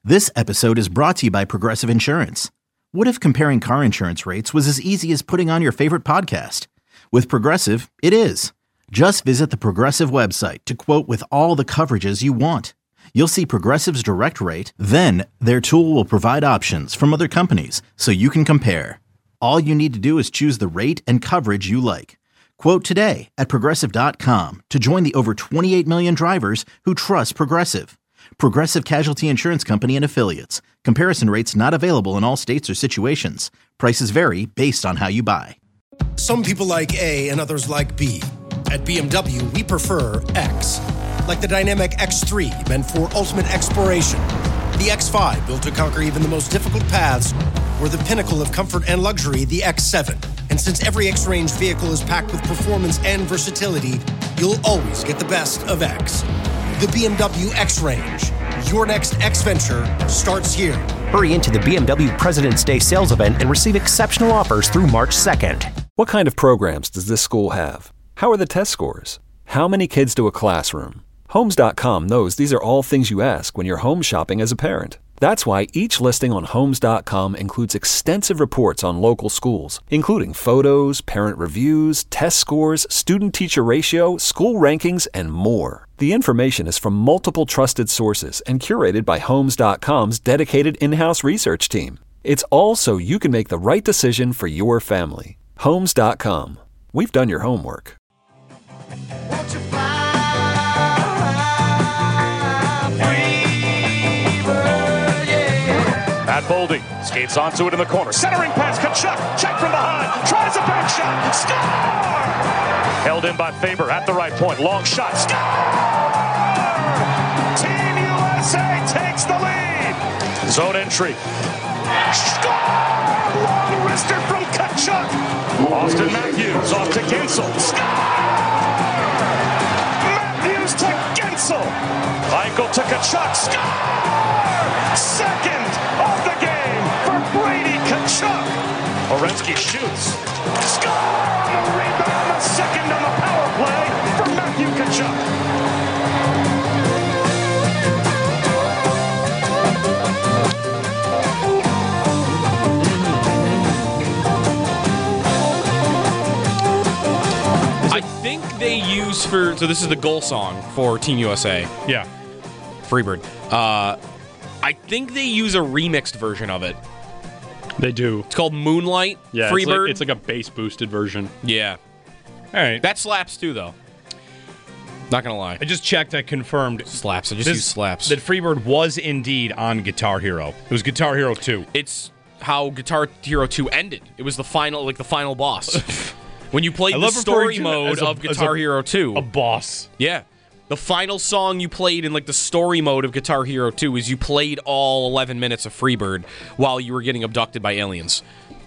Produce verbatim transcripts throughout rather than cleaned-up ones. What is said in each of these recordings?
This episode is brought to you by Progressive Insurance. What if comparing car insurance rates was as easy as putting on your favorite podcast? With Progressive, it is. Just visit the Progressive website to quote with all the coverages you want. You'll see Progressive's direct rate, then their tool will provide options from other companies so you can compare. All you need to do is choose the rate and coverage you like. Quote today at progressive dot com to join the over twenty-eight million drivers who trust Progressive. Progressive Casualty Insurance Company and Affiliates. Comparison rates not available in all states or situations. Prices vary based on how you buy. Some people like A and others like B. At B M W, we prefer X. Like the dynamic X three, meant for ultimate exploration. The X five, built to conquer even the most difficult paths. Or the pinnacle of comfort and luxury, the X seven. And since every X-Range vehicle is packed with performance and versatility, you'll always get the best of X. The B M W X-Range. Your next X-Venture starts here. Hurry into the B M W President's Day sales event and receive exceptional offers through March second. What kind of programs does this school have? How are the test scores? How many kids do a classroom? Homes dot com knows these are all things you ask when you're home shopping as a parent. That's why each listing on Homes dot com includes extensive reports on local schools, including photos, parent reviews, test scores, student-teacher ratio, school rankings, and more. The information is from multiple trusted sources and curated by Homes dot com's dedicated in-house research team. It's all so you can make the right decision for your family. Homes dot com. We've done your homework. Matt Boldy skates onto it in the corner. Centering pass, Tkachuk, check from behind, tries a back shot, score! Held in by Faber at the right point, long shot, score! Team U S A takes the lead! Zone entry, score! Long wrister from Tkachuk! Austin Matthews off to Gensel, score! Matthews to Gensel! Eichel to Tkachuk, score! Second of the game for Brady Tkachuk. Orensky shoots. Score! On the rebound, the second on the power play for Matthew Tkachuk. I think they use for, so this is the goal song for Team U S A. Yeah. Freebird. Uh, I think they use a remixed version of it. They do. It's called Moonlight. Yeah, Freebird. It's like, it's like a bass boosted version. Yeah. All right. That slaps too, though. Not gonna lie. I just checked. I confirmed. Slaps. I just this, use slaps. That Freebird was indeed on Guitar Hero. It was Guitar Hero two. It's how Guitar Hero two ended. It was the final, like the final boss. When you played the story mode a, of Guitar a, Hero two. A boss. Yeah. The final song you played in like the story mode of Guitar Hero two is you played all eleven minutes of Freebird while you were getting abducted by aliens.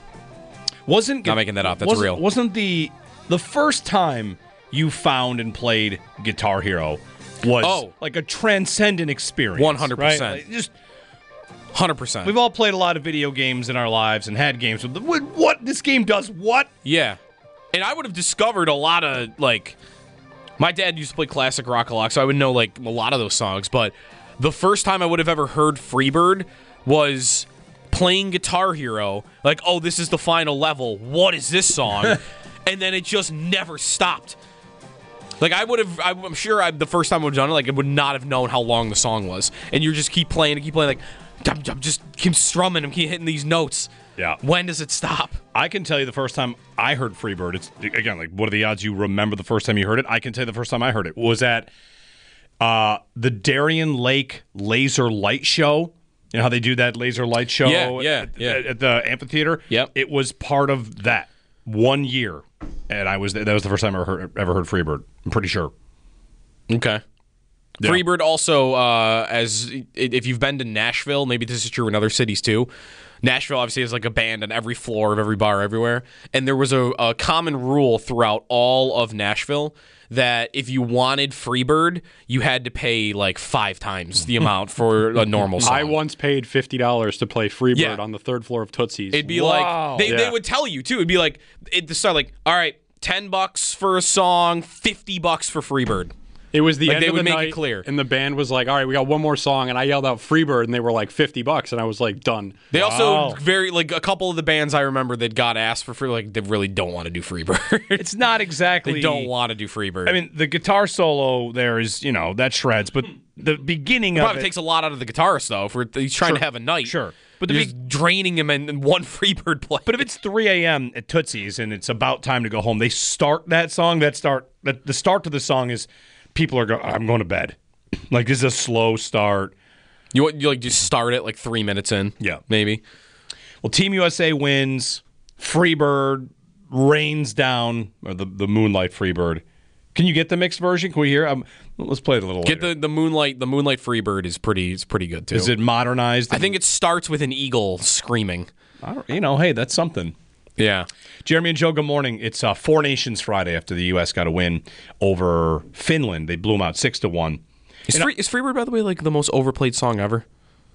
Wasn't not making that up. That's wasn't, real. Wasn't the the first time you found and played Guitar Hero was oh. like a transcendent experience? One hundred percent. Like just one hundred percent. We've all played a lot of video games in our lives and had games with what, what this game does. What? Yeah, and I would have discovered a lot of like. My dad used to play classic rock a lot, so I would know like a lot of those songs. But the first time I would have ever heard Freebird was playing Guitar Hero. Like, oh, this is the final level. What is this song? And then it just never stopped. Like, I would have, I'm sure I, the first time I would have done it, like, I would not have known how long the song was. And you just keep playing and keep playing, like, I'm, I'm just keep strumming, I'm keep hitting these notes. Yeah. When does it stop? I can tell you the first time I heard Freebird, it's, again, like, what are the odds you remember the first time you heard it? I can tell you the first time I heard it was at uh, the Darien Lake Laser Light Show. You know how they do that laser light show yeah, yeah, at, yeah. at the amphitheater? Yep. It was part of that one year. And I was that was the first time I ever heard, ever heard Freebird. I'm pretty sure. Okay. Yeah. Freebird also, uh, as if you've been to Nashville, maybe this is true in other cities too. Nashville obviously has like a band on every floor of every bar everywhere. And there was a, a common rule throughout all of Nashville that if you wanted Freebird, you had to pay like five times the amount for a normal song. I once paid fifty dollars to play Freebird yeah. on the third floor of Tootsie's. It'd be wow. like, they, yeah. they would tell you too. It'd be like, it'd start like, all right, ten bucks for a song, fifty bucks for Freebird. It was the Like, end they of would the make night, it clear. and the band was like, "All right, we got one more song," and I yelled out "Freebird," and they were like fifty bucks, and I was like, "Done." They Wow. also very like a couple of the bands I remember that got asked for free, like they really don't want to do Freebird. It's not exactly. They don't want to do Freebird. I mean, the guitar solo there is, you know, that shreds, but the beginning it of probably it takes a lot out of the guitarist though. If we're, he's trying Sure. to have a night, Sure. but But they're the just draining him in, in one Freebird play. But if it's three a.m. at Tootsie's and it's about time to go home, they start that song. That start that the start to the song is people are going. I'm going to bed. Like this is a slow start. you you like just start it like three minutes in, Yeah. maybe. Well, Team U S A wins. Freebird rains down, or the the Moonlight Freebird. Can you get the mixed version? Can we hear? Um, let's play it a little. Get later. the, the moonlight the moonlight Freebird is pretty is pretty good too. Is it modernized? I think it starts with an eagle screaming. I don't, you know, hey, that's something. Yeah. Jeremy and Joe, good morning. It's uh, Four Nations Friday after the U S got a win over Finland. They blew them out six to one. Is, Free, is Freebird, by the way, like the most overplayed song ever?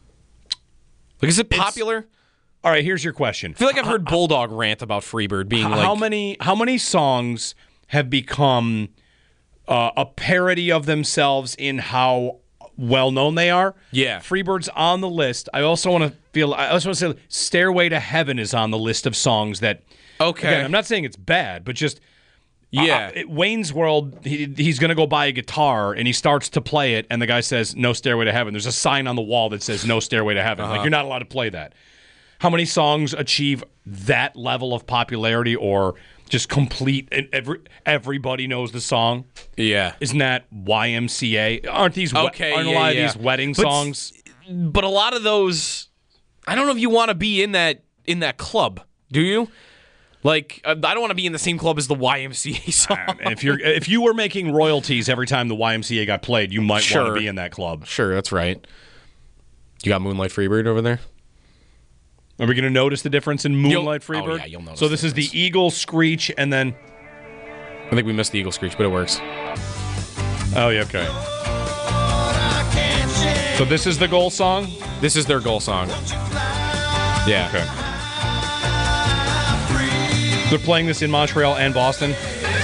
Like, is it popular? All right, here's your question. I feel like I've heard Bulldog rant about Freebird being H- like how many how many songs have become uh, a parody of themselves in how well known they are? Yeah. Freebird's on the list. I also want to feel. I also want to say, "Stairway to Heaven" is on the list of songs that. Okay. Again, I'm not saying it's bad, but just. Yeah. Uh, Wayne's World, he, he's going to go buy a guitar, and he starts to play it, and the guy says, "No Stairway to Heaven." There's a sign on the wall that says, "No Stairway to Heaven." Uh-huh. Like, you're not allowed to play that. How many songs achieve that level of popularity or just complete, and every, everybody knows the song? Yeah. Isn't that Y M C A? Aren't these, we- Okay, aren't a yeah, lot yeah. of these wedding But- songs? But a lot of those, I don't know if you want to be in that in that club. Do you? Like, uh, I don't want to be in the same club as the Y M C A song. And if you're if you were making royalties every time the Y M C A got played, you might want Sure. to be in that club. Sure, that's right. You got Moonlight Freebird over there? Are we going to notice the difference in Moonlight You'll- oh, Freebird? yeah, you'll notice So the this is the difference. Eagle Screech, and then I think we missed the Eagle Screech, but it works. oh yeah, okay. So this is the goal song. This is their goal song. Yeah. Okay. They're playing this in Montreal and Boston.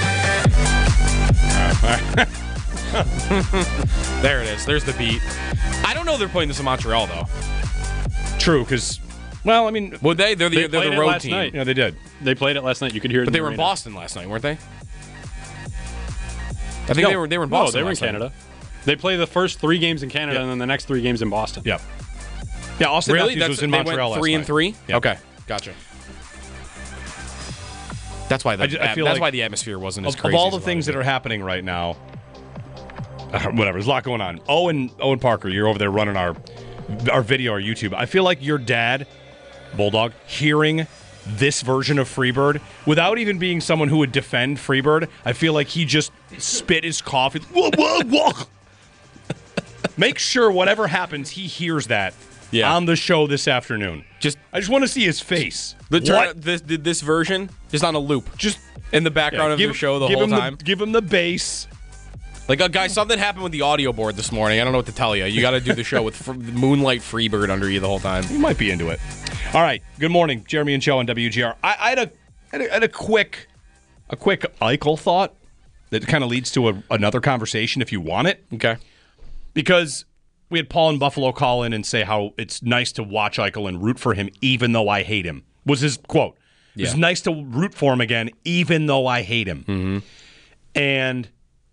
There it is. There's the beat. I don't know they're playing this in Montreal, though. True, because well, I mean, Would they? They're the, They they're played the it road last team. night. yeah, they did. They played it last night. You could hear it. But in they the were in arena. Boston last night, weren't they? I think No. they were they were in No, Boston. they were in last night. Canada. They play the first three games in Canada Yeah. and then the next three games in Boston. Yep. Yeah, Austin Really? Matthews That's was in they Montreal went last three and night. three. Yep. Okay, gotcha. That's why the I ju- I feel that's like why the atmosphere wasn't as Of, crazy. of all as the it things was. that are happening right now, uh, whatever, there's a lot going on. Owen, Owen Parker, you're over there running our our video, our YouTube. I feel like your dad, Bulldog, hearing this version of Freebird without even being someone who would defend Freebird, I feel like he just spit his coffee. Whoa, whoa, whoa. Make sure whatever happens, he hears that Yeah. on the show this afternoon. just I just want to see his face. the turn, What? this this version just on a loop, Just in the background of give, their show the give whole him time. The, give him the bass. Like, uh, guys, something happened with the audio board this morning. I don't know what to tell you. You got to do the show with fr- Moonlight Freebird under you the whole time. You might be into it. All right. Good morning, Jeremy and Joe on W G R. I, I, had, a, I had a I had a quick, a quick Eichel thought that kind of leads to a, another conversation if you want it, Okay. because we had Paul in Buffalo call in and say how it's nice to watch Eichel and root for him, even though I hate him. Was his quote? It's Yeah. nice to root for him again, even though I hate him. Mm-hmm. And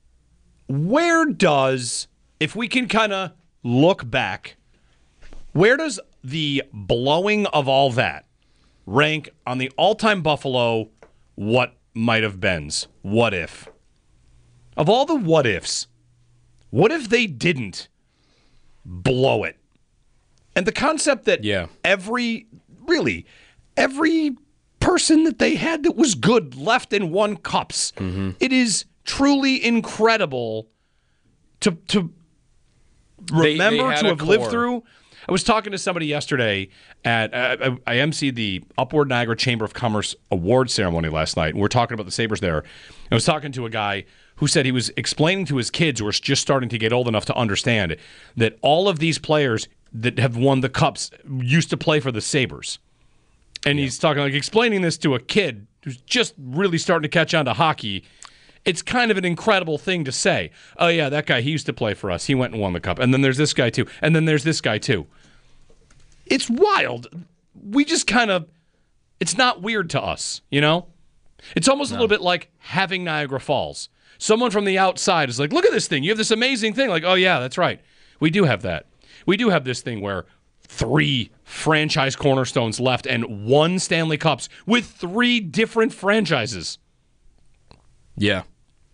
where does, if we can kind of look back, where does the blowing of all that rank on the all-time Buffalo what might have beens? What if? Of all the what ifs, what if they didn't blow it? And the concept that Yeah. every, really, every person that they had that was good left and won cups. Mm-hmm. It is truly incredible to to They- remember they had to a have lived core. through. I was talking to somebody yesterday at uh, I, I emceed the Upward Niagara Chamber of Commerce award ceremony last night, and we're talking about the Sabres there. I was talking to a guy who said he was explaining to his kids who are just starting to get old enough to understand that all of these players that have won the cups used to play for the Sabres. And he's talking like explaining this to a kid who's just really starting to catch on to hockey. it's kind of an incredible thing to say. Oh, yeah, that guy, he used to play for us. He went and won the cup. And then there's this guy, too. And then there's this guy, too. It's wild. We just kind of, it's not weird to us, you know? It's almost no. a little bit like having Niagara Falls. Someone from the outside is like, look at this thing. You have this amazing thing. Like, oh, yeah, that's right. We do have that. We do have this thing where three franchise cornerstones left and one Stanley Cups with three different franchises. Yeah.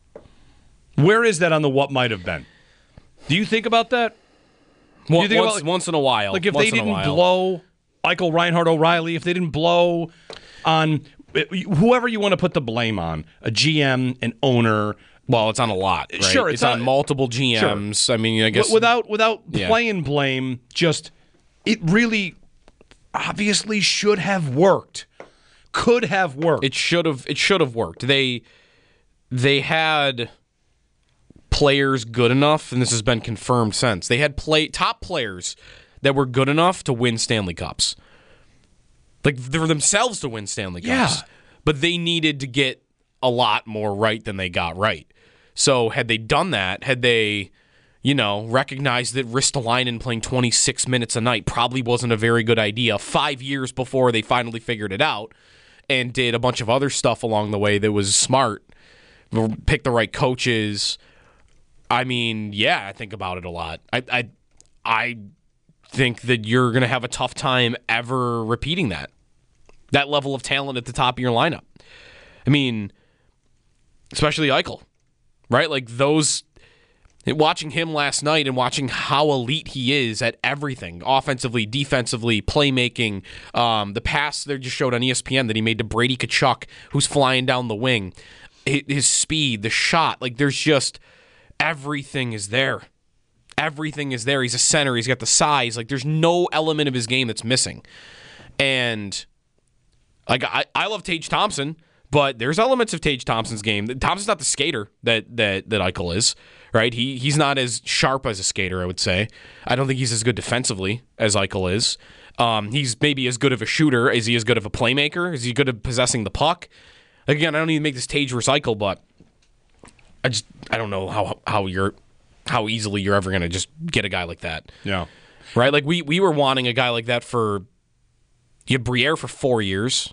Where is that on the what might have been? Do you think about that? Well, think once, about, like, once in a while. Like if once they didn't while. blow Eichel, Reinhart, O'Reilly, if they didn't blow on whoever you want to put the blame on, a G M, an owner. Well, it's on a lot. Right? Sure, it's, it's on, on multiple G Ms. Sure. I mean, I guess without without yeah. playing blame, just it really obviously should have worked. Could have worked. It should have. It should have worked. They they had players good enough, and this has been confirmed since. They had play top players that were good enough to win Stanley Cups. Like, for themselves to win Stanley Cups. Yeah. But they needed to get a lot more right than they got right. So had they done that, had they, you know, recognized that Ristolainen playing twenty-six minutes a night probably wasn't a very good idea five years before they finally figured it out and did a bunch of other stuff along the way that was smart, picked the right coaches. I mean, yeah, I think about it a lot. I I, I think that you're going to have a tough time ever repeating that. That level of talent at the top of your lineup. I mean, especially Eichel, right? Like those, watching him last night and watching how elite he is at everything, offensively, defensively, playmaking, um, the pass they just showed on E S P N that he made to Brady Tkachuk, who's flying down the wing, his speed, the shot, like there's just, everything is there. Everything is there. He's a center. He's got the size. Like there's no element of his game that's missing. And like I, I love Tage Thompson, but there's elements of Tage Thompson's game. Thompson's not the skater that that that Eichel is, right? He he's not as sharp as a skater, I would say. I don't think he's as good defensively as Eichel is. Um, he's maybe as good of a shooter. Is he as good of a playmaker? Is he good at possessing the puck? Again, I don't even make this Tage versus Eichel, but I just I don't know how how you're how easily you're ever going to just get a guy like that. Yeah. Right? Like we we were wanting a guy like that for you had Briere for four years.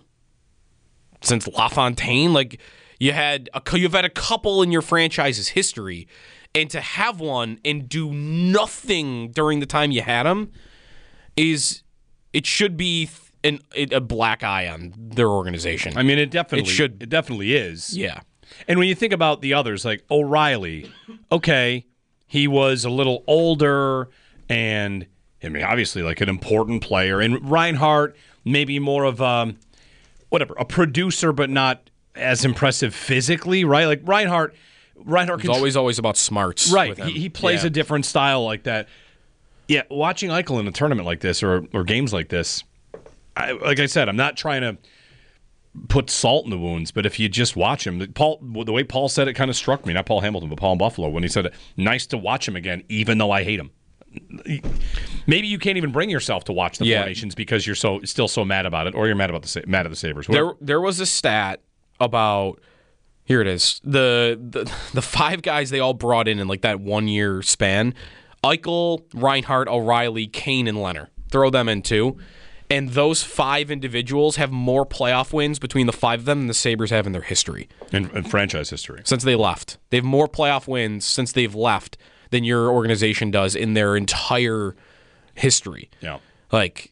Since LaFontaine, like you had a, you've had a couple in your franchise's history, and to have one and do nothing during the time you had him is it should be an, a black eye on their organization. I mean, it definitely it should it definitely is. Yeah. And when you think about the others, like O'Reilly, okay, he was a little older and I mean, obviously like an important player, and Reinhart maybe more of a whatever, a producer, but not as impressive physically, right? Like Reinhart, Reinhart it's always always about smarts, right? He, he plays yeah. a different style like that. Yeah, watching Eichel in a tournament like this or or games like this, I, like I said, I'm not trying to put salt in the wounds, but if you just watch him, Paul, the way Paul said it kind of struck me. Not Paul Hamilton, but Paul in Buffalo when he said, "Nice to watch him again, even though I hate him." Maybe you can't even bring yourself to watch the yeah. Four Nations because you're so still so mad about it, or you're mad about the mad at the Sabres. There, there was a stat about here it is the, the the five guys they all brought in in like that one year span: Eichel, Reinhart, O'Reilly, Kane, and Leonard. Throw them in too, and those five individuals have more playoff wins between the five of them than the Sabres have in their history, in, in franchise history since they left. They have more playoff wins since they've left than your organization does in their entire history. Yeah. Like,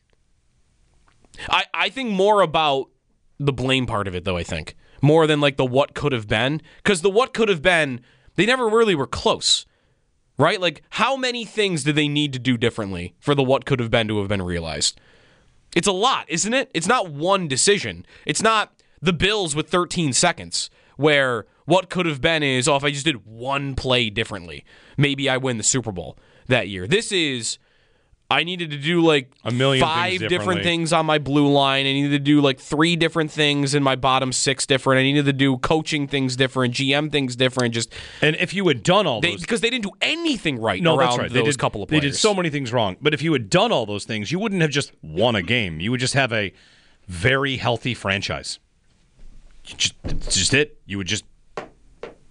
I, I think more about the blame part of it, though, I think. More than, like, the what could have been. Because the what could have been, they never really were close. Right? Like, how many things do they need to do differently for the what could have been to have been realized? It's a lot, isn't it? It's not one decision. It's not the Bills with thirteen seconds, where what could have been is, oh, if I just did one play differently, maybe I win the Super Bowl that year. This is, I needed to do like a million five things different things on my blue line. I needed to do like three different things in my bottom six different. I needed to do coaching things different, G M things different. Just and if you had done all they, those, because they didn't do anything right. No, around that's right. Those they did, couple of players. They did so many things wrong. But if you had done all those things, you wouldn't have just won a game. You would just have a very healthy franchise. You just, it's just it. You would just.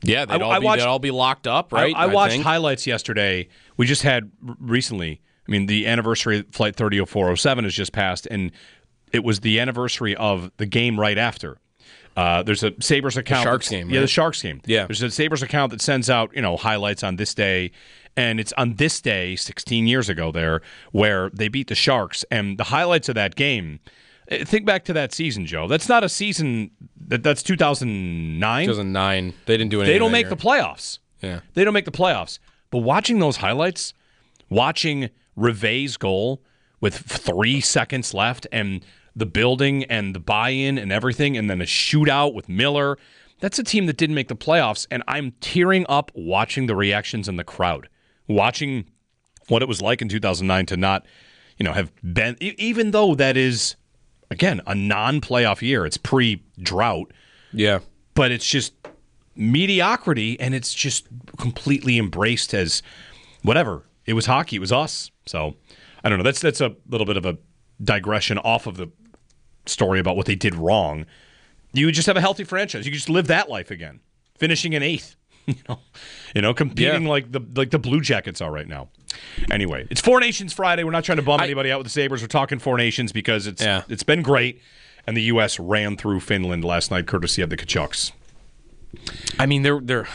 Yeah, they'd, I, all, I be, watched, they'd all be locked up, right? I, I watched think. highlights yesterday. We just had r- recently, I mean, the anniversary of Flight thirty oh four oh seven has just passed, and it was the anniversary of the game right after. Uh, there's a Sabres account. The Sharks game, Yeah, right? the Sharks game. Yeah. There's a Sabres account that sends out, you know, highlights on this day, and it's on this day, sixteen years ago there, where they beat the Sharks, and the highlights of that game, think back to that season, Joe. That's not a season, that that's two thousand nine. two thousand nine. They didn't do anything. They don't that make year. the playoffs. Yeah. They don't make the playoffs. But watching those highlights, watching Rivet's goal with three seconds left and the building and the buy-in and everything, and then a shootout with Miller, that's a team that didn't make the playoffs, and I'm tearing up watching the reactions in the crowd, watching what it was like in two thousand nine to not, you know, have been, even though that is, again, a non-playoff year. It's pre-drought. Yeah. But it's just mediocrity, and it's just completely embraced as whatever. It was hockey. It was us. So, I don't know. That's that's a little bit of a digression off of the story about what they did wrong. You would just have a healthy franchise. You could just live that life again, finishing in eighth. You know, you know, competing Yeah. like the like the Blue Jackets are right now. Anyway, it's Four Nations Friday. We're not trying to bum I, anybody out with the Sabres. We're talking Four Nations because it's yeah. it's been great, and the U S ran through Finland last night, courtesy of the Kachucks. I mean, they're they're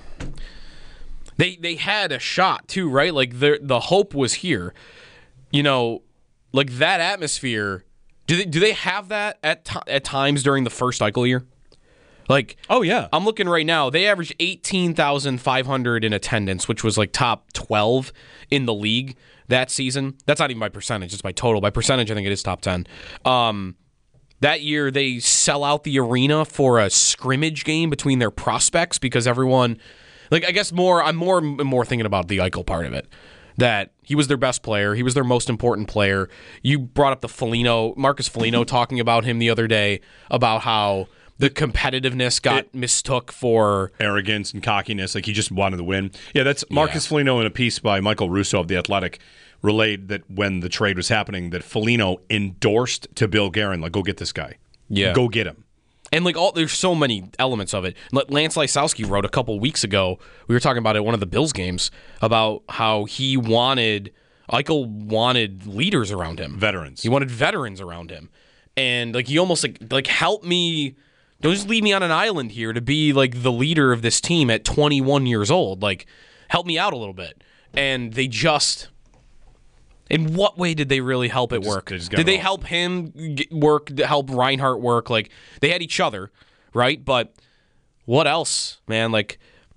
they they had a shot too, right? Like the the hope was here. You know, like that atmosphere. Do they do they have that at t- at times during the first Eichel year? Like, oh yeah, I'm looking right now. They averaged eighteen thousand five hundred in attendance, which was like top twelve in the league that season. That's not even by percentage; it's by total. By percentage, I think it is top ten. Um, that year, they sell out the arena for a scrimmage game between their prospects because everyone, like, I guess more. I'm more more thinking about the Eichel part of it. That he was their best player. He was their most important player. You brought up the Foligno, Marcus Foligno talking about him the other day, about how the competitiveness got it, mistook for arrogance and cockiness, like he just wanted to win. Yeah, that's Marcus yeah. Foligno in a piece by Michael Russo of The Athletic relayed that when the trade was happening, that Foligno endorsed to Bill Guerin, like, go get this guy. Yeah. Go get him. And like all, there's so many elements of it. Lance Lysowski wrote a couple weeks ago. We were talking about it at one of the Bills games about how he wanted Eichel wanted leaders around him, veterans. He wanted veterans around him, and like he almost like like help me. Don't just leave me on an island here to be like the leader of this team at twenty-one years old. Like, help me out a little bit. And they just. In what way did they really help it just, work? They did they help him get work, help Reinhart work? Like, they had each other, right? But what else, man? Like,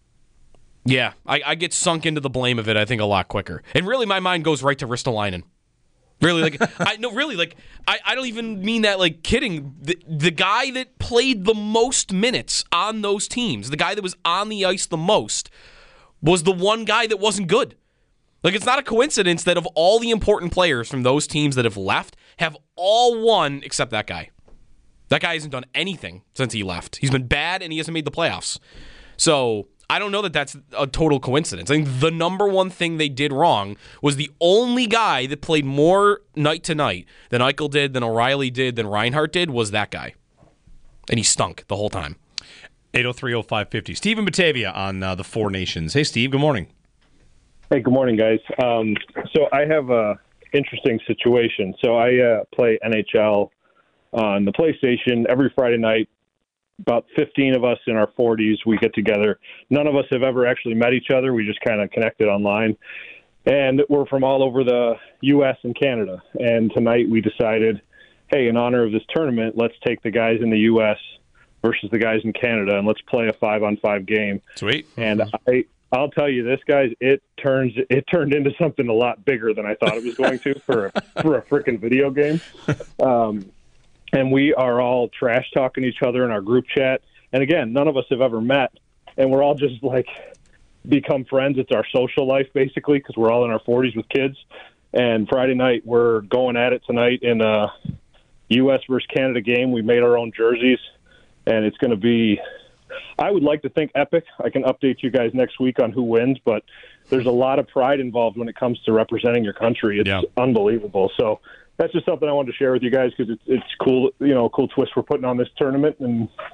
yeah, I, I get sunk into the blame of it, I think, a lot quicker. And really, my mind goes right to Ristolainen. Really, like, I no, really, like, I, I don't even mean that, like, kidding. The, the guy that played the most minutes on those teams, the guy that was on the ice the most, was the one guy that wasn't good. Like, it's not a coincidence that of all the important players from those teams that have left, have all won except that guy. That guy hasn't done anything since he left. He's been bad, and he hasn't made the playoffs. So I don't know that that's a total coincidence. I think the number one thing they did wrong was the only guy that played more night to night than Eichel did, than O'Reilly did, than Reinhart did, was that guy. And he stunk the whole time. eight oh three oh five fifty. Stephen Batavia on uh, the Four Nations. Hey, Steve, good morning. Hey, good morning, guys. Um, so I have a interesting situation. So I uh, play N H L on the PlayStation every Friday night. About fifteen of us in our forties, we get together. None of us have ever actually met each other. We just kind of connected online. And we're from all over the U S and Canada. And tonight we decided, hey, in honor of this tournament, let's take the guys in the U S versus the guys in Canada, and let's play a five-on-five game. Sweet. And I... I'll tell you this, guys. It turns it turned into something a lot bigger than I thought it was going to for a, for a freaking video game. Um, and we are all trash talking each other in our group chat. And again, none of us have ever met, and we're all just like become friends. It's our social life basically because we're all in our forties with kids. And Friday night we're going at it tonight in a U S versus Canada game. We made our own jerseys, and it's going to be. I would like to think epic. I can update you guys next week on who wins, but there's a lot of pride involved when it comes to representing your country. It's yeah. unbelievable. So that's just something I wanted to share with you guys because it's it's cool, you know, a cool twist we're putting on this tournament, and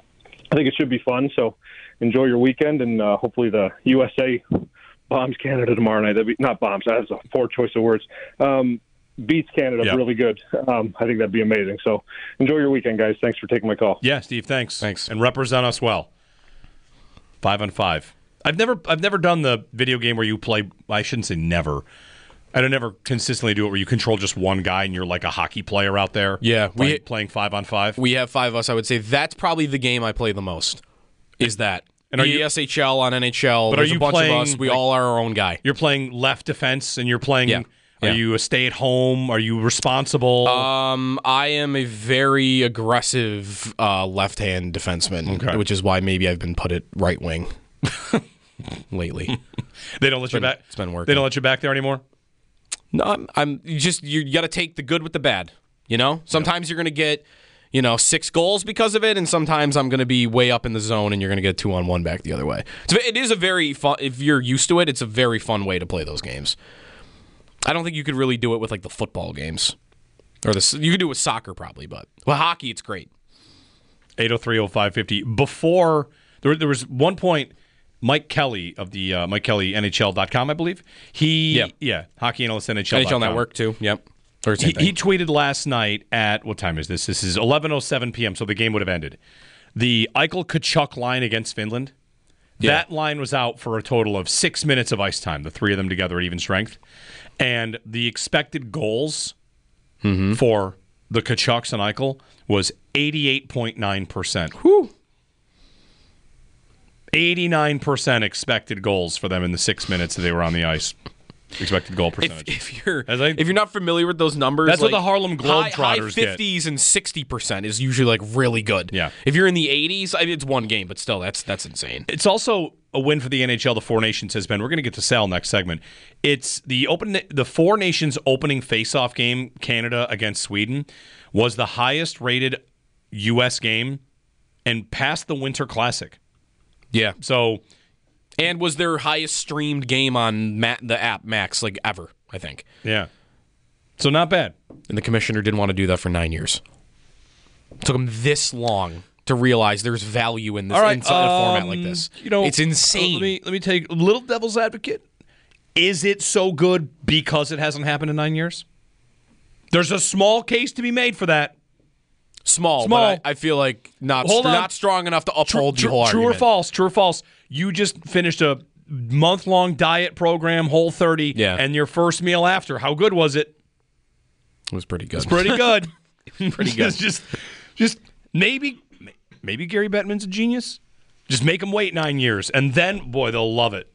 I think it should be fun. So enjoy your weekend, and uh, hopefully the U S A bombs Canada tomorrow night. That'd be, not bombs. That's a poor choice of words. Um, beats Canada yep. really good. Um, I think that'd be amazing. So enjoy your weekend, guys. Thanks for taking my call. Yeah, Steve, thanks. Thanks. And represent us well. Five on five. I've never I've never done the video game where you play, I shouldn't say never. I don't never consistently do it where you control just one guy and you're like a hockey player out there. Yeah. Playing, we, playing five on five. We have five of us. I would say that's probably the game I play the most, is that. And are E you, S H L on N H L. But There's are you a bunch playing, of us. We like, all are our own guy. You're playing left defense and you're playing... Yeah. Are yeah. you a stay-at-home? Are you responsible? Um, I am a very aggressive uh, left-hand defenseman, okay. which is why maybe I've been put at right wing lately. They don't let it's you been, back. It's been working. They don't let you back there anymore. No, I'm. I'm you just you got to take the good with the bad. You know, sometimes yeah. you're going to get, you know, six goals because of it, and sometimes I'm going to be way up in the zone, and you're going to get two on one back the other way. So it is a very fun. If you're used to it, it's a very fun way to play those games. I don't think you could really do it with like the football games, or the you could do it with soccer probably, but with hockey it's great. eight oh three oh five fifty. Before there, there was one point. Mike Kelly of the uh, Mike Kelly N H L dot com, I believe. He yeah, yeah hockey analyst N H L. N H L Network too. Yep. He, he tweeted last night at what time is this? This is eleven oh seven p.m. So the game would have ended. The Eichel Tkachuk line against Finland. Yeah. That line was out for a total of six minutes of ice time. The three of them together at even strength, and the expected goals mm-hmm. for the Tkachuks and Eichel was eighty-eight point nine percent. Whew. eighty-nine percent expected goals for them in the six minutes that they were on the ice. Expected goal percentage. If, if you're I, if you're not familiar with those numbers, that's like, what the Harlem Globetrotters high, high get. fifties and sixty percent is usually like really good. Yeah. If you're in the eighties, I mean, it's one game, but still, that's that's insane. It's also a win for the N H L. The Four Nations has been. We're going to get to Sal next segment. It's the open. The Four Nations opening face-off game, Canada against Sweden, was the highest rated U S game and passed the Winter Classic. Yeah. So, and was their highest streamed game on Ma- the app Max like ever, I think. Yeah. So not bad. And the commissioner didn't want to do that for nine years. It took him this long to realize there's value in this All right, inside um, a format like this. You know, it's insane. Let me let me take a little devil's advocate. Is it so good because it hasn't happened in nine years? There's a small case to be made for that. Small, Small. but I, I feel like not Hold on. not strong enough to uphold true, the whole true argument. or false? True or false? You just finished a month-long diet program, Whole thirty, yeah. and your first meal after. How good was it? It was pretty good. It's pretty good. pretty good. just, just maybe, maybe Gary Bettman's a genius. Just make them wait nine years, and then boy, they'll love it.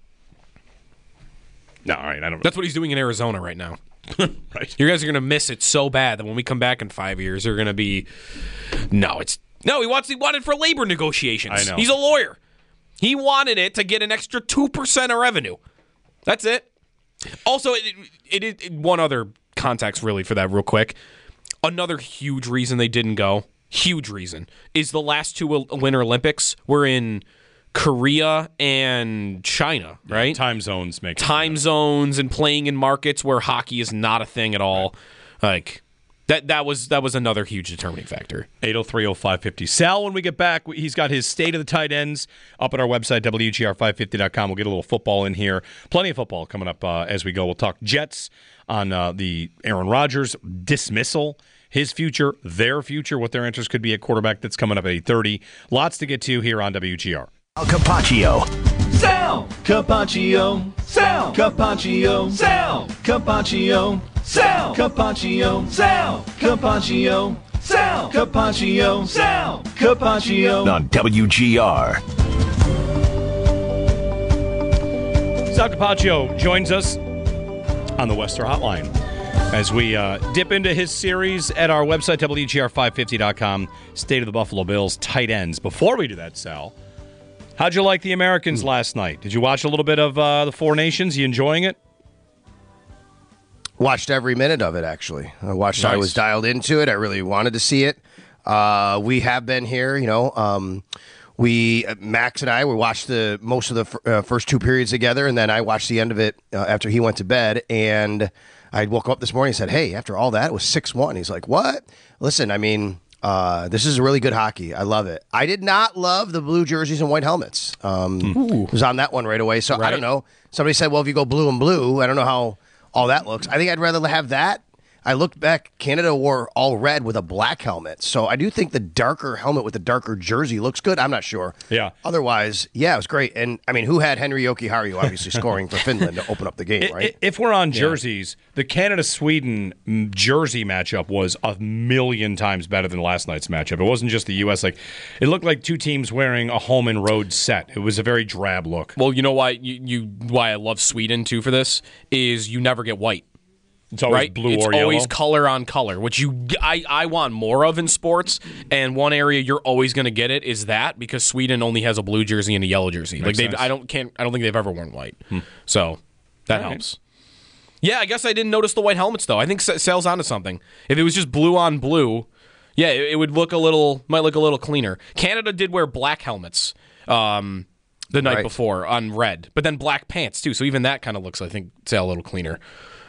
No, all right, I don't. That's what he's doing in Arizona right now. Right. You guys are going to miss it so bad that when we come back in five years, they're going to be, no, it's, no, he wants, he wanted for labor negotiations. I know. He's a lawyer. He wanted it to get an extra two percent of revenue. That's it. Also, it, it, it, it one other context really for that real quick. Another huge reason they didn't go, huge reason, is the last two Winter Olympics were in Korea and China, right? Yeah, time zones make time zones and playing in markets where hockey is not a thing at all. Right. Like that that was that was another huge determining factor. eight oh three oh five fifty. Sal, when we get back, he's got his State of the Tight Ends up at our website, W G R five fifty dot com. We'll get a little football in here. Plenty of football coming up uh, as we go. We'll talk Jets on uh, the Aaron Rodgers dismissal, his future, their future, what their interest could be at quarterback. That's coming up at eight thirty. Lots to get to here on W G R. Al Capaccio. Sal Capaccio. Sal Capaccio. Sal Capaccio. Sal Capaccio. Sal Capaccio. Sal Capaccio. Sal Capaccio. On W G R. Sal Capaccio joins us on the Wester Hotline as we uh, dip into his series at our website, W G R five fifty dot com, State of the Buffalo Bills tight ends. Before we do that, Sal, how'd you like the Americans last night? Did you watch a little bit of uh, the Four Nations? You enjoying it? Watched every minute of it, actually. I watched. Nice. I was dialed into it. I really wanted to see it. Uh, we have been here, you know. Um, we Max and I we watched the most of the f- uh, first two periods together, and then I watched the end of it uh, after he went to bed. And I woke up this morning and said, "Hey, after all that, it was six one." He's like, "What?" Listen, I mean, Uh, this is really good hockey. I love it. I did not love the blue jerseys and white helmets. Um, was on that one right away. So Right. I don't know. Somebody said, well, if you go blue and blue, I don't know how all that looks. I think I'd rather have that. I looked back. Canada wore all red with a black helmet. So I do think the darker helmet with the darker jersey looks good. I'm not sure. Yeah. Otherwise, yeah, it was great. And, I mean, who had Henri Jokiharju obviously scoring for Finland to open up the game, I- right? I- If we're on jerseys, the Canada-Sweden mm, jersey matchup was a million times better than last night's matchup. It wasn't just the U S. Like, it looked like two teams wearing a home and road set. It was a very drab look. Well, you know why you, you why I love Sweden too for this is you never get white. It's always right? blue it's or yellow. always color on color, which you I, I want more of in sports. And one area you're always going to get it is that because Sweden only has a blue jersey and a yellow jersey. Makes like they, sense. I don't can't I don't think they've ever worn white. So that All right. helps. Yeah, I guess I didn't notice the white helmets though. I think Sa- Sal's onto something. If it was just blue on blue, yeah, it, it would look a little might look a little cleaner. Canada did wear black helmets. Um, the night Right. before on red, but then black pants too. So even that kind of looks, I think, Sal a little cleaner.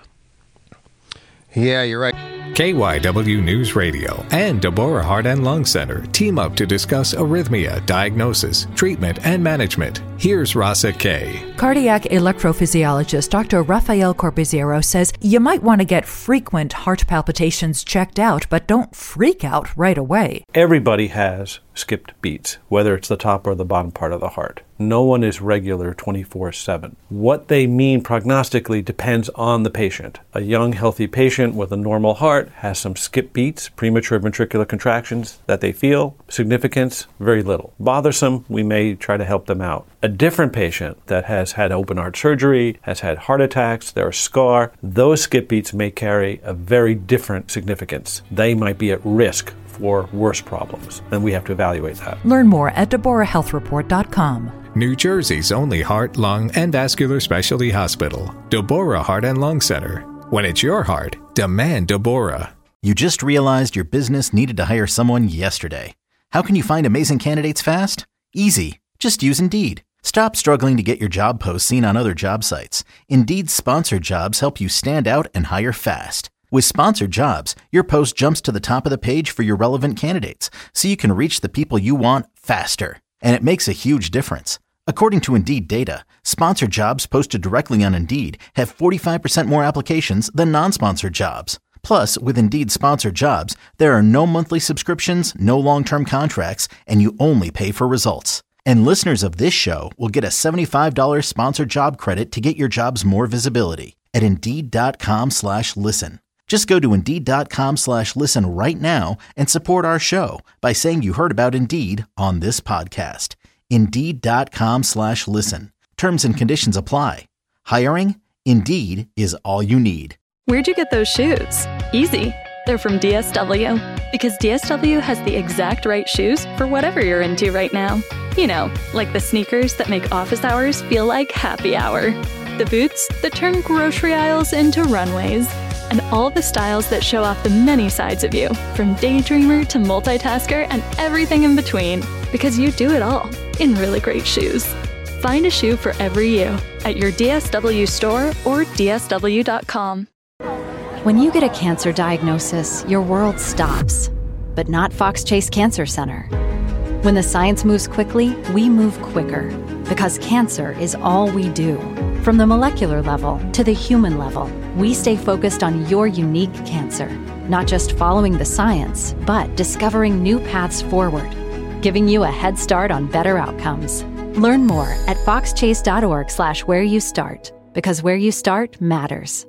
Yeah, you're right. K Y W News Radio and Deborah Heart and Lung Center team up to discuss arrhythmia, diagnosis, treatment, and management. Here's Rasa K. Cardiac electrophysiologist Doctor Rafael Corpizero says you might want to get frequent heart palpitations checked out, but don't freak out right away. Everybody has skipped beats, whether it's the top or the bottom part of the heart. No one is regular twenty-four seven. What they mean prognostically depends on the patient. A young, healthy patient with a normal heart has some skip beats, premature ventricular contractions that they feel. Significance, very little. Bothersome, we may try to help them out. A different patient that has had open heart surgery, has had heart attacks, they're a scar, those skip beats may carry a very different significance. They might be at risk for worse problems, and we have to evaluate that. Learn more at Deborah Health Report dot com. New Jersey's only heart, lung, and vascular specialty hospital, Deborah Heart and Lung Center. When it's your heart, demand Deborah. You just realized your business needed to hire someone yesterday. How can you find amazing candidates fast? Easy. Just use Indeed. Stop struggling to get your job posts seen on other job sites. Indeed's sponsored jobs help you stand out and hire fast. With sponsored jobs, your post jumps to the top of the page for your relevant candidates, so you can reach the people you want faster. And it makes a huge difference. According to Indeed data, sponsored jobs posted directly on Indeed have forty-five percent more applications than non-sponsored jobs. Plus, with Indeed sponsored jobs, there are no monthly subscriptions, no long-term contracts, and you only pay for results. And listeners of this show will get a seventy-five dollars sponsored job credit to get your jobs more visibility at Indeed.com slash listen. Just go to Indeed.com slash listen right now and support our show by saying you heard about Indeed on this podcast. Indeed.com slash listen. Terms and conditions apply. Hiring? Indeed is all you need. Where'd you get those shoes? Easy. They're from D S W. Because D S W has the exact right shoes for whatever you're into right now. You know, like the sneakers that make office hours feel like happy hour. The boots that turn grocery aisles into runways. And all the styles that show off the many sides of you, from daydreamer to multitasker and everything in between. Because you do it all in really great shoes. Find a shoe for every you at your D S W store or D S W dot com. When you get a cancer diagnosis, your world stops. But not Fox Chase Cancer Center. When the science moves quickly, we move quicker. Because cancer is all we do. From the molecular level to the human level, we stay focused on your unique cancer. Not just following the science, but discovering new paths forward. Giving you a head start on better outcomes. Learn more at foxchase.org slash where you start. Because where you start matters.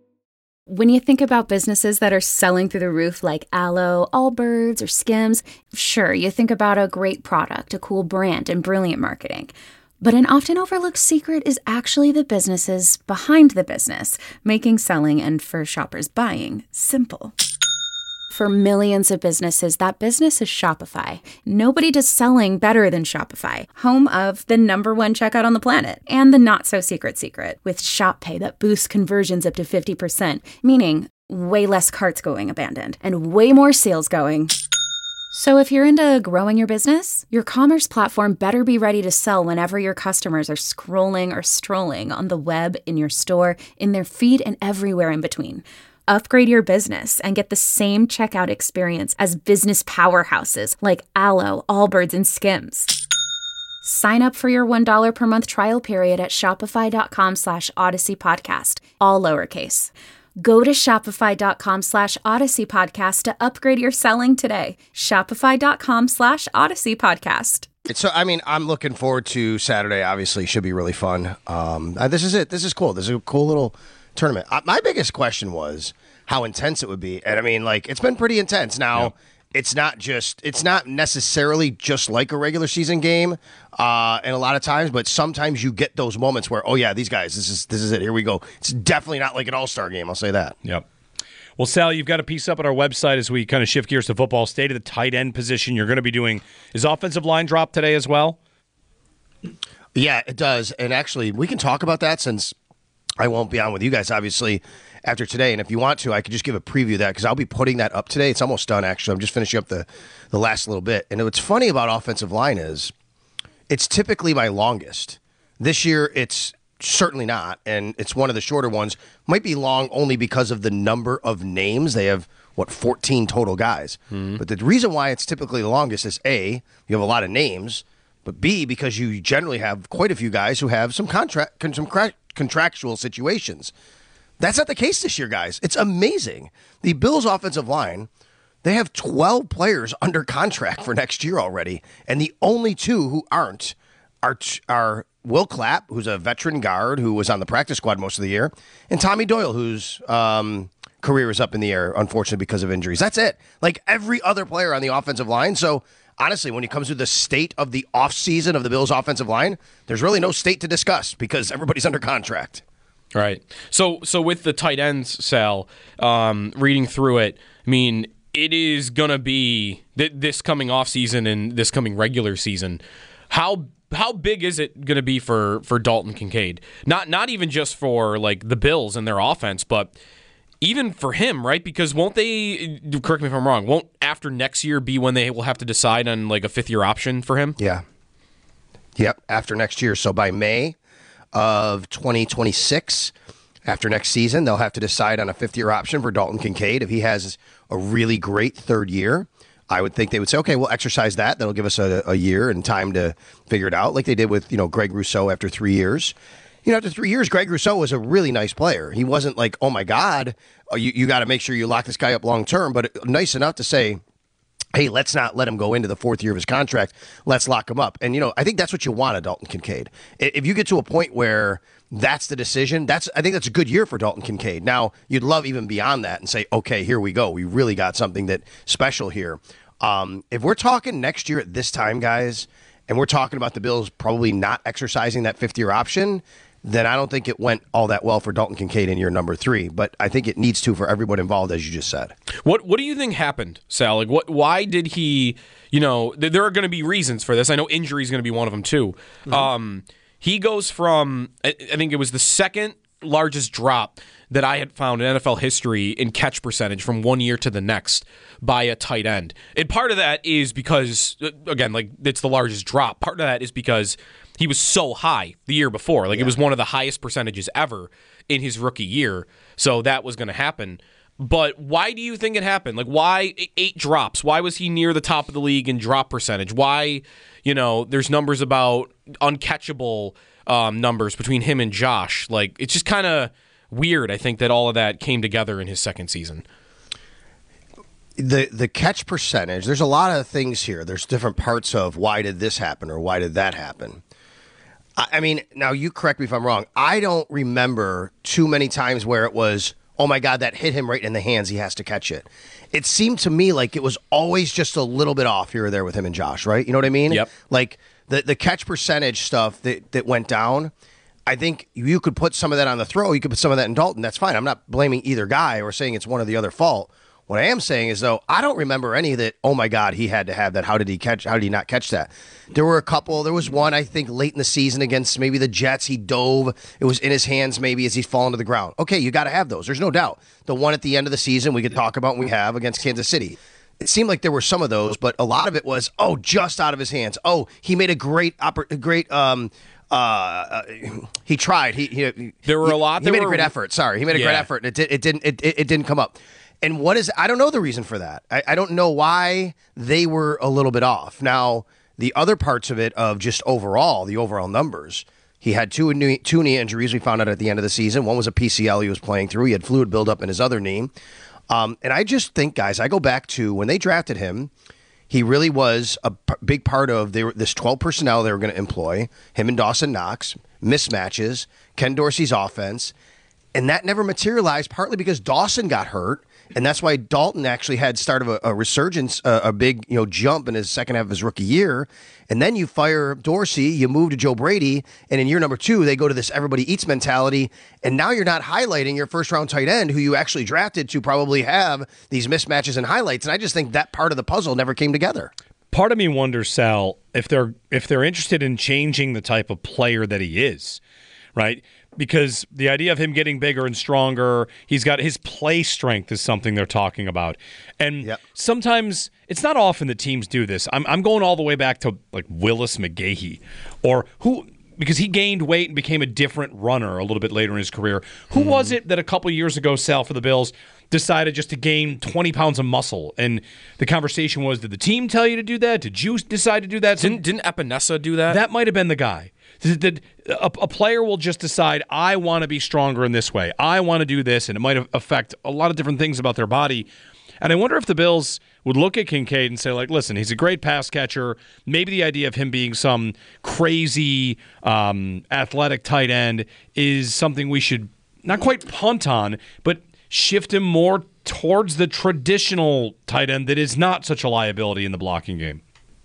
When you think about businesses that are selling through the roof like Aloe, Allbirds, or Skims, sure, you think about a great product, a cool brand, and brilliant marketing. But an often overlooked secret is actually the businesses behind the business, making selling and for shoppers buying simple. For millions of businesses, that business is Shopify. Nobody does selling better than Shopify, home of the number one checkout on the planet and the not-so-secret secret with Shop Pay that boosts conversions up to fifty percent, meaning way less carts going abandoned and way more sales going. So if you're into growing your business, your commerce platform better be ready to sell whenever your customers are scrolling or strolling on the web, in your store, in their feed, and everywhere in between. Upgrade your business and get the same checkout experience as business powerhouses like Alo, Allbirds, and Skims. Sign up for your one dollar per month trial period at shopify.com slash Odyssey Podcast, all lowercase. Go to shopify.com slash Odyssey Podcast to upgrade your selling today. Shopify.com slash Odyssey Podcast. So, I mean, I'm looking forward to Saturday. Obviously, should be really fun. Um, uh, this is it. This is cool. This is a cool little tournament. Uh, my biggest question was how intense it would be. And I mean, like, it's been pretty intense. Now, yeah. it's not just, it's not necessarily just like a regular season game. Uh, and a lot of times, but sometimes you get those moments where, oh yeah, these guys, this is, this is it. Here we go. It's definitely not like an all-star game. I'll say that. Yep. Well, Sal, you've got a piece up on our website as we kind of shift gears to football. State of the tight end position. You're going to be doing, is offensive line drop today as well? Yeah, it does. And actually, we can talk about that since I won't be on with you guys, obviously, after today. And if you want to, I could just give a preview of that because I'll be putting that up today. It's almost done, actually. I'm just finishing up the, the last little bit. And what's funny about offensive line is it's typically my longest. This year, it's certainly not, and it's one of the shorter ones. Might be long only because of the number of names. They have, what, fourteen total guys. Mm-hmm. But the reason why it's typically the longest is, A, you have a lot of names, but B, because you generally have quite a few guys who have some contract, some cra- contractual situations. That's not the case this year, guys. It's amazing. The Bills' offensive line, they have twelve players under contract for next year already, and the only two who aren't are are Will Clapp, who's a veteran guard who was on the practice squad most of the year, and Tommy Doyle, whose um, career is up in the air, unfortunately, because of injuries. That's it. Like every other player on the offensive line. So, honestly, when it comes to the state of the offseason of the Bills' offensive line, there's really no state to discuss because everybody's under contract. Right. So, so with the tight ends, Sal, um, reading through it, I mean, it is going to be th- this coming offseason and this coming regular season. How How big is it going to be for, for Dalton Kincaid? Not not even just for like the Bills and their offense, but even for him, right? Because won't they, correct me if I'm wrong, won't after next year be when they will have to decide on like a fifth year option for him? Yeah. Yep, after next year. So by May of twenty twenty-six, after next season, they'll have to decide on a fifth year option for Dalton Kincaid. If he has a really great third year, I would think they would say, okay, we'll exercise that. That'll give us a, a year and time to figure it out, like they did with, you know, Greg Rousseau after three years. You know, after three years, Greg Rousseau was a really nice player. He wasn't like, oh, my God, you, you got to make sure you lock this guy up long term, but nice enough to say, hey, let's not let him go into the fourth year of his contract. Let's lock him up. And, you know, I think that's what you want at Dalton Kincaid. If you get to a point where that's the decision, that's I think that's a good year for Dalton Kincaid. Now, you'd love even beyond that and say, okay, here we go. We really got something that special here. Um, if we're talking next year at this time, guys, and we're talking about the Bills probably not exercising that fifth year option, then I don't think it went all that well for Dalton Kincaid in year number three. But I think it needs to for everyone involved, as you just said. What What do you think happened, Sal? Like, what? Why did he? You know, th- there are going to be reasons for this. I know injury is going to be one of them too. Mm-hmm. Um, he goes from I, I think it was the second largest drop that I had found in N F L history in catch percentage from one year to the next by a tight end. And part of that is because, again, like it's the largest drop. Part of that is because he was so high the year before. Like yeah. It was one of the highest percentages ever in his rookie year. So that was going to happen. But why do you think it happened? Like why eight drops? Why was he near the top of the league in drop percentage? Why, you know, there's numbers about uncatchable um, numbers between him and Josh. Like it's just kind of weird, I think, that all of that came together in his second season. The the catch percentage, there's a lot of things here. There's different parts of why did this happen or why did that happen. I, I mean, now you correct me if I'm wrong. I don't remember too many times where it was, oh my God, that hit him right in the hands. He has to catch it. It seemed to me like it was always just a little bit off here or there with him and Josh, right? You know what I mean? Yep. Like the, the catch percentage stuff that, that went down, I think you could put some of that on the throw. You could put some of that in Dalton. That's fine. I'm not blaming either guy or saying it's one or the other fault. What I am saying is, though, I don't remember any that, oh, my God, he had to have that. How did he catch? How did he not catch that? There were a couple. There was one, I think, late in the season against maybe the Jets. He dove. It was in his hands maybe as he's falling to the ground. Okay, you got to have those. There's no doubt. The one at the end of the season we could talk about and we have against Kansas City. It seemed like there were some of those, but a lot of it was, oh, just out of his hands. Oh, he made a great, oper- great um, uh, he tried. He, he there were a lot. He, he made were, a great effort. Sorry, he made a yeah. great effort. It, did, it didn't. It, it didn't come up. And what is? I don't know the reason for that. I, I don't know why they were a little bit off. Now the other parts of it, of just overall the overall numbers. He had two knee, two knee injuries. We found out at the end of the season. One was a P C L he was playing through. He had fluid buildup in his other knee. Um, and I just think, guys, I go back to when they drafted him. He really was a p- big part of they were, this twelve personnel they were going to employ. Him and Dawson Knox, mismatches, Ken Dorsey's offense. And that never materialized, partly because Dawson got hurt. And that's why Dalton actually had start of a, a resurgence, a, a big you know jump in his second half of his rookie year. And then you fire Dorsey, you move to Joe Brady, and in year number two, they go to this everybody eats mentality. And now you're not highlighting your first round tight end who you actually drafted to probably have these mismatches and highlights. And I just think that part of the puzzle never came together. Part of me wonders, Sal, if they're if they're interested in changing the type of player that he is, right? Because the idea of him getting bigger and stronger, he's got his play strength is something they're talking about. And yep. sometimes, it's not often that teams do this. I'm, I'm going all the way back to like Willis McGahee, or who, because he gained weight and became a different runner a little bit later in his career. Who mm-hmm. was it that a couple years ago, Sal, for the Bills, decided just to gain twenty pounds of muscle? And the conversation was, did the team tell you to do that? Did you decide to do that? Didn't, didn't Epinesa do that? That might have been the guy. That a, a player will just decide, I want to be stronger in this way. I want to do this, and it might affect a lot of different things about their body. And I wonder if the Bills would look at Kincaid and say, like, listen, he's a great pass catcher. Maybe the idea of him being some crazy um, athletic tight end is something we should not quite punt on, but shift him more towards the traditional tight end that is not such a liability in the blocking game.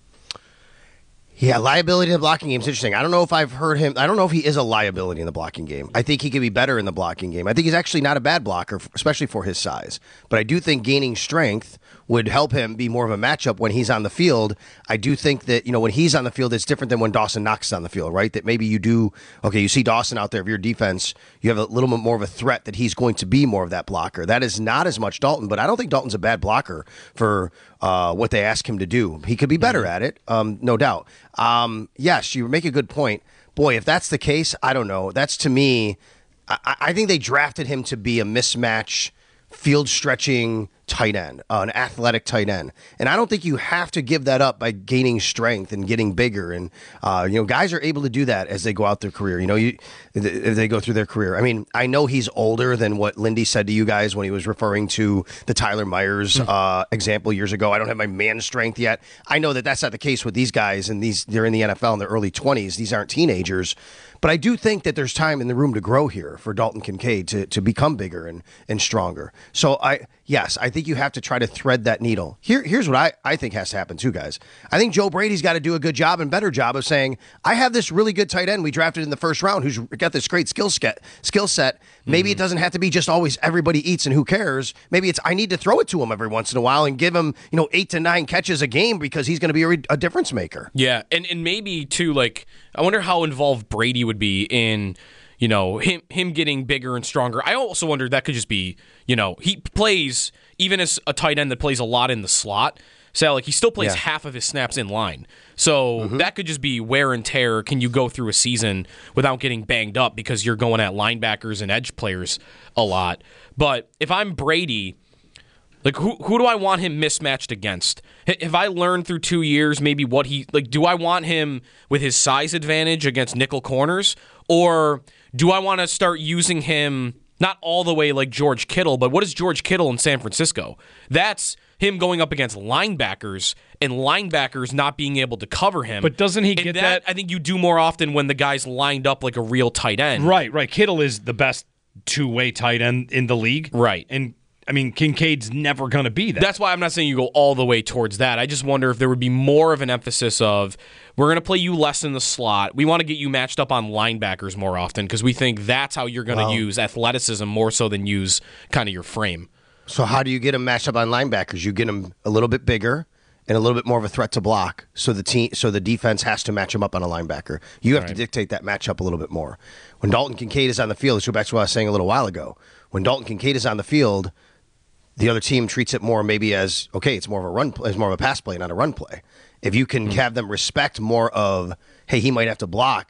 Yeah, liability in the blocking game is interesting. I don't know if I've heard him. I don't know if he is a liability in the blocking game. I think he could be better in the blocking game. I think he's actually not a bad blocker, especially for his size. But I do think gaining strength would help him be more of a matchup when he's on the field. I do think that, you know, when he's on the field, it's different than when Dawson Knox is on the field, right? That maybe you do, okay, you see Dawson out there of your defense, you have a little bit more of a threat that he's going to be more of that blocker. That is not as much Dalton, but I don't think Dalton's a bad blocker for uh, what they ask him to do. He could be better at it, um, no doubt. Um, yes, you make a good point. Boy, if that's the case, I don't know. That's, to me, I, I think they drafted him to be a mismatch, field-stretching tight end, uh, an athletic tight end. And I don't think you have to give that up by gaining strength and getting bigger. And, uh, you know, guys are able to do that as they go out their career, you know, you, if they go through their career. I mean, I know he's older than what Lindy said to you guys when he was referring to the Tyler Myers uh, example years ago. I don't have my man strength yet. I know that that's not the case with these guys, and these they're in the N F L in their early twenties. These aren't teenagers. But I do think that there's time in the room to grow here for Dalton Kincaid to, to become bigger and, and stronger. So, I yes, I think you have to try to thread that needle. Here, Here's what I, I think has to happen too, guys. I think Joe Brady's got to do a good job and better job of saying, I have this really good tight end we drafted in the first round who's got this great skill set. Skill set. Maybe mm-hmm. it doesn't have to be just always everybody eats and who cares. Maybe it's I need to throw it to him every once in a while and give him, you know, eight to nine catches a game because he's going to be a, a difference maker. Yeah, and, and maybe, too, like, I wonder how involved Brady would be in, you know, him him getting bigger and stronger. I also wonder that could just be, you know, he plays, even as a tight end that plays a lot in the slot, so like he still plays yeah. half of his snaps in line. So mm-hmm. that could just be wear and tear. Can you go through a season without getting banged up because you're going at linebackers and edge players a lot? But if I'm Brady, like, who who do I want him mismatched against? Have I learned through two years maybe what he, like, do I want him with his size advantage against nickel corners? Or do I want to start using him, not all the way like George Kittle, but what is George Kittle in San Francisco? That's him going up against linebackers and linebackers not being able to cover him. But doesn't he and get that, that? I think you do more often when the guy's lined up like a real tight end. Right, right. Kittle is the best two-way tight end in the league. Right. And I mean, Kincaid's never going to be that. That's why I'm not saying you go all the way towards that. I just wonder if there would be more of an emphasis of, we're going to play you less in the slot. We want to get you matched up on linebackers more often because we think that's how you're going to well, use athleticism more so than use kind of your frame. So how do you get them matched up on linebackers? You get them a little bit bigger and a little bit more of a threat to block, so the team, so the defense has to match him up on a linebacker. You have right. to dictate that matchup a little bit more. When Dalton Kincaid is on the field, let's go back to what I was saying a little while ago. When Dalton Kincaid is on the field, the other team treats it more maybe as, okay, it's more of a run play, it's more of a pass play, not a run play. If you can mm-hmm. have them respect more of, hey, he might have to block,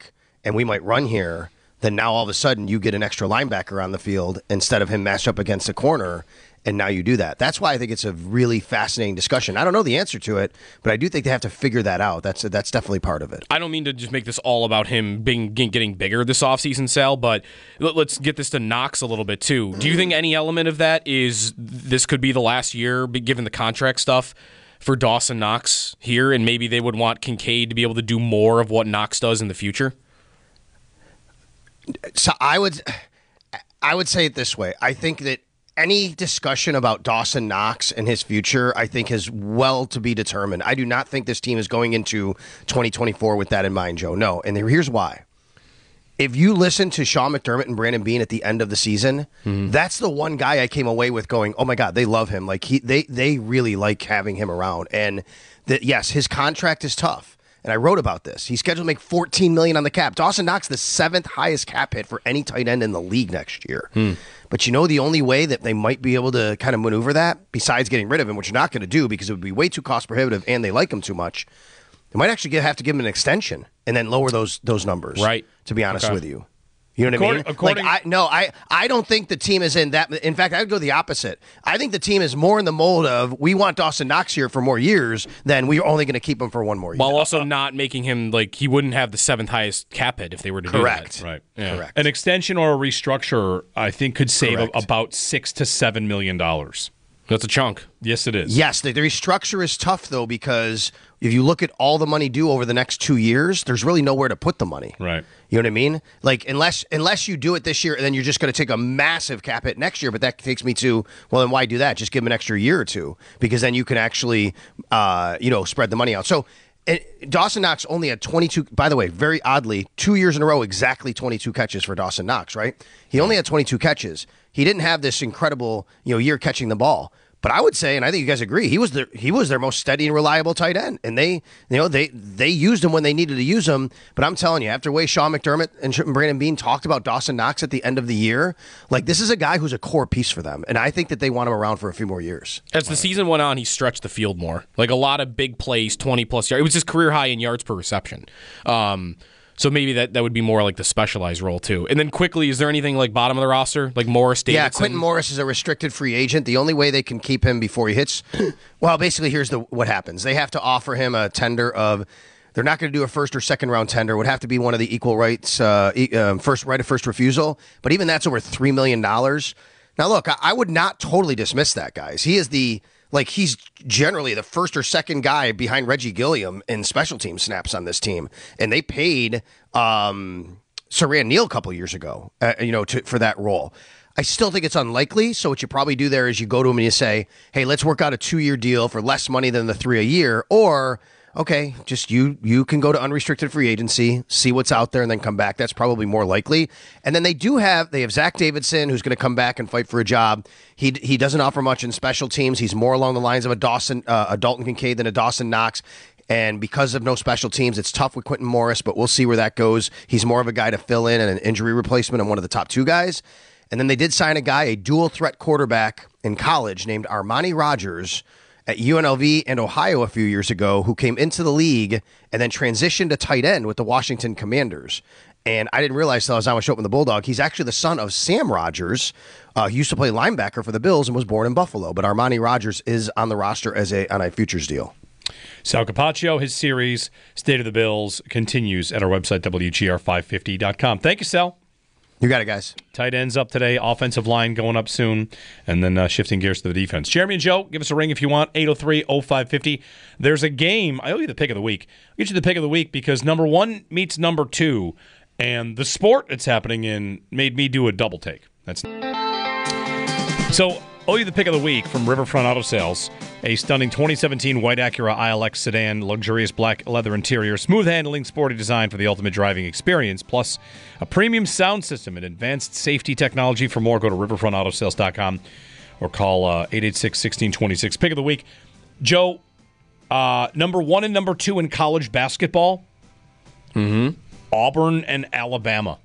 and we might run here, then now all of a sudden you get an extra linebacker on the field instead of him matched up against a corner, and now you do that. That's why I think it's a really fascinating discussion. I don't know the answer to it, but I do think they have to figure that out. That's that's definitely part of it. I don't mean to just make this all about him being getting bigger this offseason, Sal, but let's get this to Knox a little bit too. Do you think any element of that is this could be the last year, given the contract stuff, for Dawson Knox here, and maybe they would want Kincaid to be able to do more of what Knox does in the future? So I would, I would say it this way. I think that any discussion about Dawson Knox and his future, I think, is well to be determined. I do not think this team is going into twenty twenty-four with that in mind, Joe. No, and here's why. If you listen to Sean McDermott and Brandon Beane at the end of the season, mm-hmm. that's the one guy I came away with going, oh my God, they love him. Like he, they, they really like having him around. And that, yes, his contract is tough. And I wrote about this. He's scheduled to make fourteen million dollars on the cap. Dawson Knox, the seventh highest cap hit for any tight end in the league next year. Hmm. But you know the only way that they might be able to kind of maneuver that, besides getting rid of him, which you're not going to do because it would be way too cost prohibitive and they like him too much, they might actually have to give him an extension and then lower those those numbers. Right. To be honest okay. with you. You know what according, I mean? According, like, I, no, I, I don't think the team is in that. In fact, I would go the opposite. I think the team is more in the mold of we want Dawson Knox here for more years than we're only going to keep him for one more year. While also not making him, like, he wouldn't have the seventh highest cap hit if they were to Correct. do that. Right. Yeah. Correct. An extension or a restructure, I think, could save a, about six to seven million dollars. That's a chunk. Yes, it is. Yes, the, the restructure is tough, though, because if you look at all the money due over the next two years, there's really nowhere to put the money. Right. You know what I mean? Like, unless unless you do it this year, and then you're just going to take a massive cap hit next year, but that takes me to, well, then why do that? Just give them an extra year or two, because then you can actually, uh, you know, spread the money out. So and Dawson Knox only had twenty-two, by the way, very oddly, two years in a row, exactly twenty-two catches for Dawson Knox, right? He only had twenty-two catches. He didn't have this incredible, you know, year catching the ball. But I would say, and I think you guys agree, he was their he was their most steady and reliable tight end, and they you know they they used him when they needed to use him. But I'm telling you, after the way Sean McDermott and Brandon Beane talked about Dawson Knox at the end of the year, like this is a guy who's a core piece for them, and I think that they want him around for a few more years. As the season went on, he stretched the field more, like a lot of big plays, twenty plus yards. It was his career high in yards per reception. Um, So maybe that, that would be more like the specialized role, too. And then quickly, is there anything like bottom of the roster? Like Morris, Davidson? Yeah, Quentin Morris is a restricted free agent. The only way they can keep him before he hits, well, basically, here's the what happens. They have to offer him a tender of, they're not going to do a first or second round tender. It would have to be one of the equal rights, uh, um, first right of first refusal. But even that's over three million dollars. Now, look, I, I would not totally dismiss that, guys. He is the... Like, he's generally the first or second guy behind Reggie Gilliam in special team snaps on this team. And they paid um, Saran Neal a couple years ago, uh, you know, to, for that role. I still think it's unlikely. So what you probably do there is you go to him and you say, hey, let's work out a two-year deal for less money than the three a year. Or, okay, just you you can go to unrestricted free agency, see what's out there, and then come back. That's probably more likely. And then they do have, they have Zach Davidson, who's going to come back and fight for a job. He he doesn't offer much in special teams. He's more along the lines of a Dawson, uh, a Dalton Kincaid than a Dawson Knox. And because of no special teams, it's tough with Quentin Morris, but we'll see where that goes. He's more of a guy to fill in and an injury replacement and one of the top two guys. And then they did sign a guy, a dual threat quarterback in college named Armani Rogers at U N L V and Ohio a few years ago, who came into the league and then transitioned to tight end with the Washington Commanders. And I didn't realize until I was on my show up in the Bulldog, he's actually the son of Sam Rogers, uh, who used to play linebacker for the Bills and was born in Buffalo. But Armani Rogers is on the roster as a on a futures deal. Sal Capaccio, his series, State of the Bills, continues at our website, W G R five fifty dot com. Thank you, Sal. You got it, guys. Tight ends up today, offensive line going up soon, and then uh, shifting gears to the defense. Jeremy and Joe, give us a ring if you want, eight oh three oh five fifty. There's a game. I owe you the pick of the week. I'll get you the pick of the week because number one meets number two, and the sport it's happening in made me do a double take. That's So, owe you the pick of the week from Riverfront Auto Sales. A stunning twenty seventeen white Acura I L X sedan, luxurious black leather interior, smooth handling, sporty design for the ultimate driving experience, plus a premium sound system and advanced safety technology. For more, go to riverfront auto sales dot com or call uh, eight eight six, one six two six. Pick of the week. Joe, uh, number one and number two in college basketball, mm-hmm. Auburn and Alabama.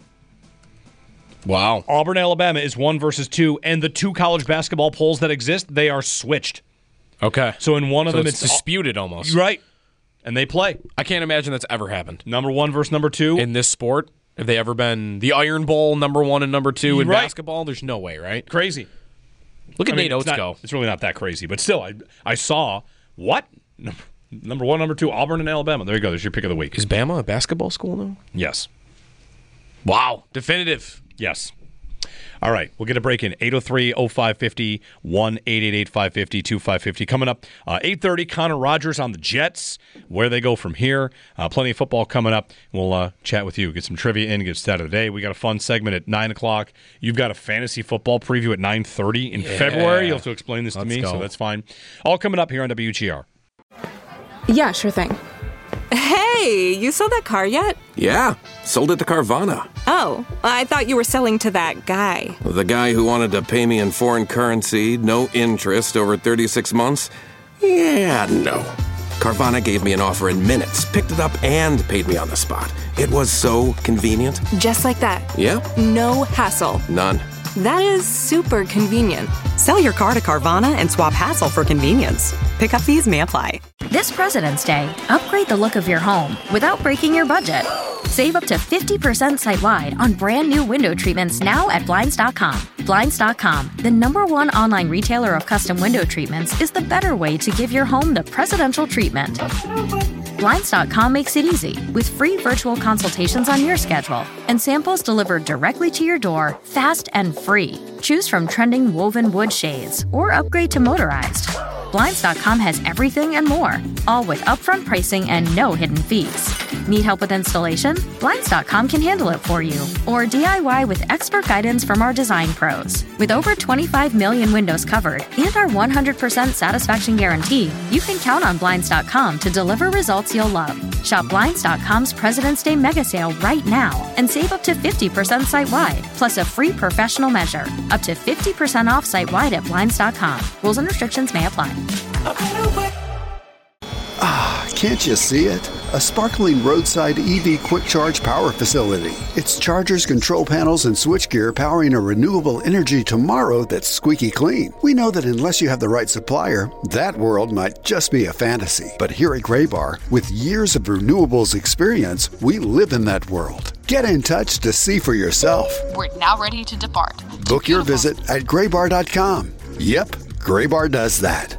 Wow. Auburn, Alabama is one versus two, and the two college basketball polls that exist, they are switched. Okay. So in one of so them, it's, it's disputed almost. Right. And they play. I can't imagine that's ever happened. Number one versus number two. In this sport, Have they ever been the Iron Bowl number one and number two in Right. basketball? There's no way, right? Crazy. Look at I mean, Nate Oates it's not- go. It's really not that crazy, but still, I I saw what number, number one, number two, Auburn and Alabama. There you go. There's your pick of the week. Is Bama a basketball school now? Yes. Wow, definitive. Yes. All right, we'll get a break in. eight oh three, oh five five oh, one eight eight eight, five five oh, two five five oh. Coming up, uh, eight thirty, Connor Rogers on the Jets, where they go from here. Uh, plenty of football coming up. We'll uh, chat with you, get some trivia in, get stat of the day. We got a fun segment at nine o'clock. You've got a fantasy football preview at nine thirty in Yeah. February. You'll have to explain this Let's to me, go. so that's fine. All coming up here on W G R. Yeah, sure thing. Hey, you sold that car yet? Yeah, sold it to Carvana. Oh, I thought you were selling to that guy. The guy who wanted to pay me in foreign currency, no interest, over thirty-six months? Yeah, no. Carvana gave me an offer in minutes, picked it up, and paid me on the spot. It was so convenient. Just like that. Yeah? No hassle. None. That is super convenient. Sell your car to Carvana and swap hassle for convenience. Pickup fees may apply. This President's Day, upgrade the look of your home without breaking your budget. Save up to fifty percent site-wide on brand new window treatments now at Blinds dot com. Blinds dot com, the number one online retailer of custom window treatments, is the better way to give your home the presidential treatment. Blinds dot com makes it easy with free virtual consultations on your schedule and samples delivered directly to your door, fast and free. Choose from trending woven wood shades or upgrade to motorized. Blinds dot com has everything and more, all with upfront pricing and no hidden fees. Need help with installation? Blinds dot com can handle it for you. Or D I Y with expert guidance from our design pros. With over twenty-five million windows covered and our one hundred percent satisfaction guarantee, you can count on Blinds dot com to deliver results you'll love. Shop Blinds dot com's President's Day mega sale right now and save up to fifty percent site-wide, plus a free professional measure. Up to fifty percent off site-wide at Blinds dot com. Rules and restrictions may apply. Ah, can't you see it? A sparkling roadside E V quick charge power facility. It's chargers, control panels, and switchgear powering a renewable energy tomorrow that's squeaky clean. We know that unless you have the right supplier, that world might just be a fantasy. But here at Graybar, with years of renewables experience, we live in that world. Get in touch to see for yourself. We're now ready to depart. Book your visit at graybar dot com. Yep, Graybar does that.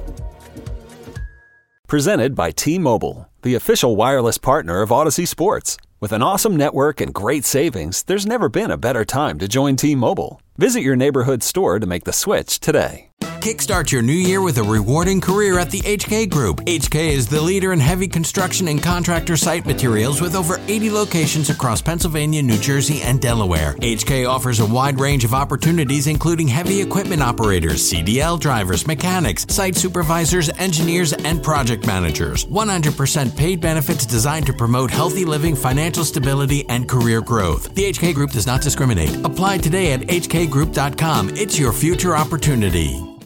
Presented by T-Mobile, the official wireless partner of Odyssey Sports. With an awesome network and great savings, there's never been a better time to join T-Mobile. Visit your neighborhood store to make the switch today. Kickstart your new year with a rewarding career at the H K Group. H K is the leader in heavy construction and contractor site materials with over eighty locations across Pennsylvania, New Jersey, and Delaware. H K offers a wide range of opportunities including heavy equipment operators, C D L drivers, mechanics, site supervisors, engineers, and project managers. one hundred percent paid benefits designed to promote healthy living, financial stability, and career growth. The H K Group does not discriminate. Apply today at H K group dot com. It's your future opportunity.